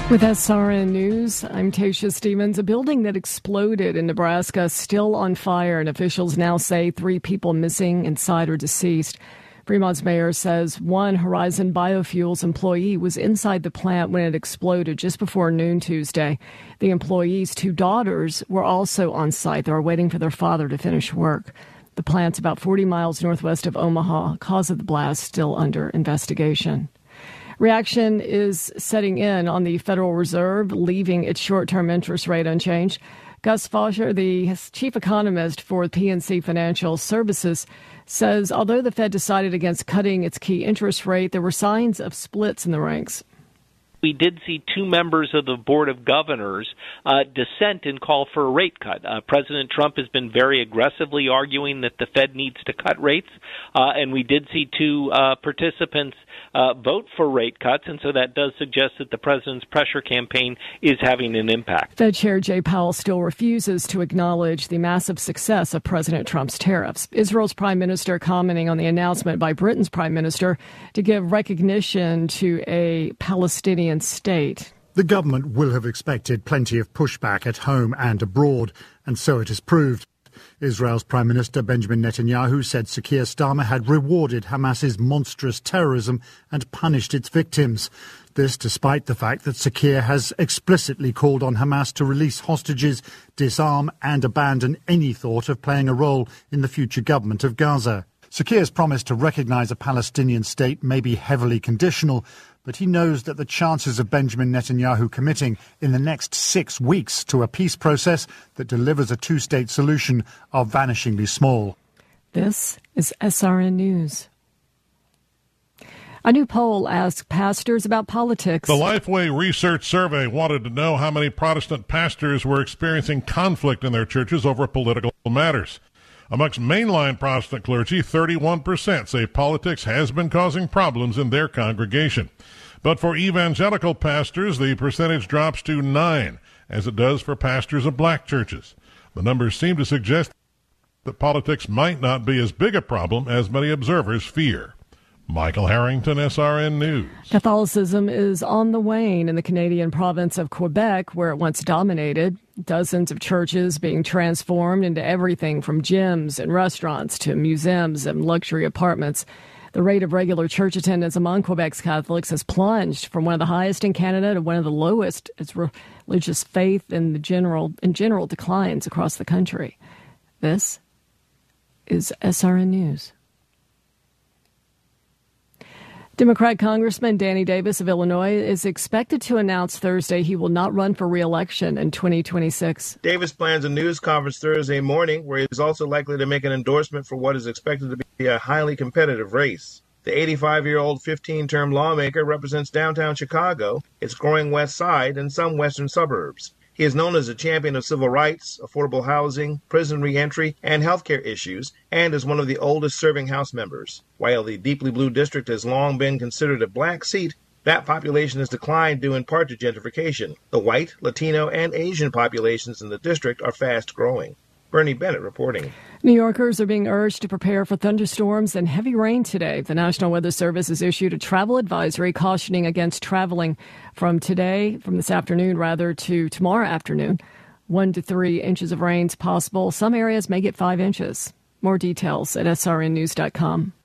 With SRN News, I'm Tasha Stevens. A building that exploded in Nebraska still on fire, and officials now say 3 people missing inside or deceased. Fremont's mayor says one Horizon Biofuels employee was inside the plant when it exploded just before noon Tuesday. The employee's 2 daughters were also on site. They were waiting for their father to finish work. The plant's about 40 miles northwest of Omaha. Cause of the blast still under investigation. Reaction is setting in on the Federal Reserve, leaving its short-term interest rate unchanged. Gus Fosher, the chief economist for PNC Financial Services, says although the Fed decided against cutting its key interest rate, there were signs of splits in the ranks. We did see 2 members of the Board of Governors dissent and call for a rate cut. President Trump has been very aggressively arguing that the Fed needs to cut rates, and we did see 2 participants vote for rate cuts, and so that does suggest that the president's pressure campaign is having an impact. Fed Chair Jay Powell still refuses to acknowledge the massive success of President Trump's tariffs. Israel's prime minister commenting on the announcement by Britain's prime minister to give recognition to a Palestinian state. The government will have expected plenty of pushback at home and abroad, and so it has proved. Israel's Prime Minister Benjamin Netanyahu said Sir Keir Starmer had rewarded Hamas's monstrous terrorism and punished its victims. This despite the fact that Sir Keir has explicitly called on Hamas to release hostages, disarm and abandon any thought of playing a role in the future government of Gaza. Sir Keir's promise to recognise a Palestinian state may be heavily conditional, but he knows that the chances of Benjamin Netanyahu committing in the next 6 weeks to a peace process that delivers a 2-state solution are vanishingly small. This is SRN News. A new poll asked pastors about politics. The Lifeway Research Survey wanted to know how many Protestant pastors were experiencing conflict in their churches over political matters. Amongst mainline Protestant clergy, 31% say politics has been causing problems in their congregation. But for evangelical pastors, the percentage drops to 9%, as it does for pastors of black churches. The numbers seem to suggest that politics might not be as big a problem as many observers fear. Michael Harrington, SRN News. Catholicism is on the wane in the Canadian province of Quebec, where it once dominated. Dozens of churches being transformed into everything from gyms and restaurants to museums and luxury apartments. The rate of regular church attendance among Quebec's Catholics has plunged from one of the highest in Canada to one of the lowest as religious faith in general declines across the country. This is SRN News. Democrat Congressman Danny Davis of Illinois is expected to announce Thursday he will not run for re-election in 2026. Davis plans a news conference Thursday morning where he is also likely to make an endorsement for what is expected to be a highly competitive race. The 85-year-old 15-term lawmaker represents downtown Chicago, its growing west side, and some western suburbs. He is known as a champion of civil rights, affordable housing, prison reentry, and healthcare issues, and is one of the oldest serving House members. While the deeply blue district has long been considered a black seat, that population has declined due in part to gentrification. The white, Latino, and Asian populations in the district are fast growing. Bernie Bennett reporting. New Yorkers are being urged to prepare for thunderstorms and heavy rain today. The National Weather Service has issued a travel advisory cautioning against traveling from this afternoon to tomorrow afternoon. 1 to 3 inches of rain is possible. Some areas may get 5 inches. More details at srnnews.com.